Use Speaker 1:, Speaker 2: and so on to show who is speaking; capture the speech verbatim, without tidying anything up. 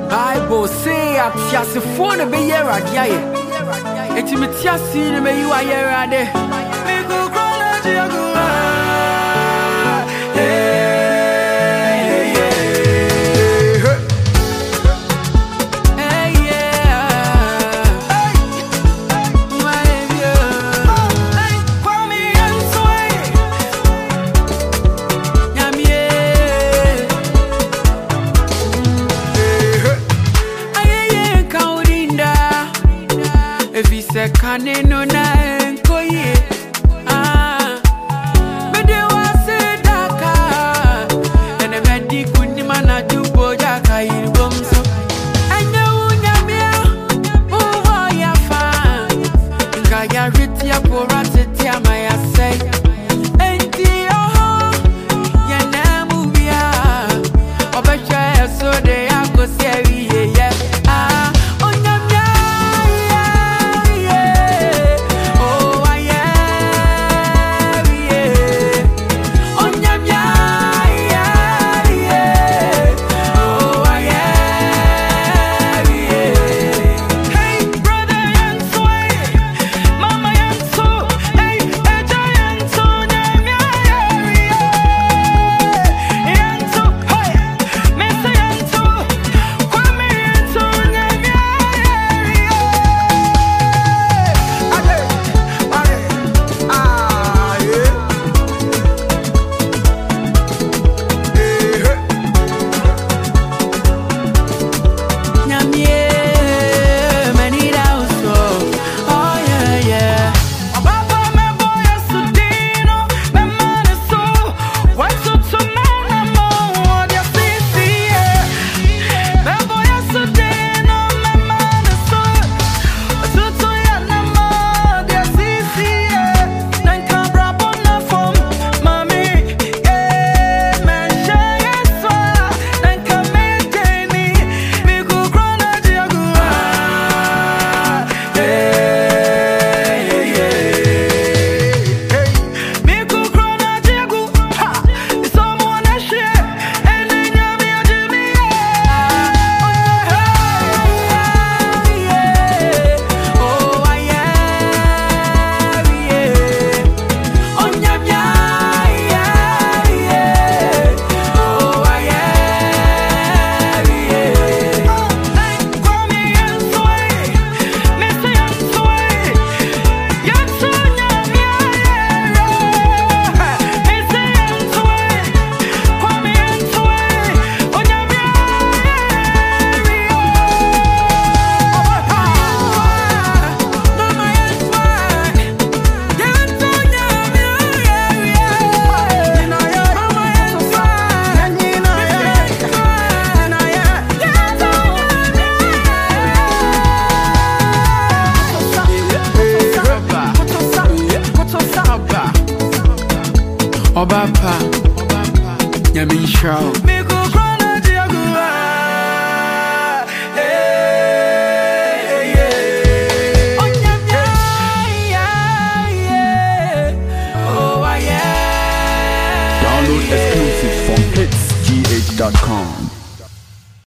Speaker 1: Bible say at yasi phone be here radiaye. Eti me tiasi ne me you are here rade. Me go kola jiago. Kane no na enkoye ah me de wa se daka ene me di kuni mana dubo jaka irbom so anya unya me o wa ya fa nga ya ritia pora tetia ma ya say enti oh ya na mu bia obehwe so de akosi awiye ye ah Obapa, Yamin Show.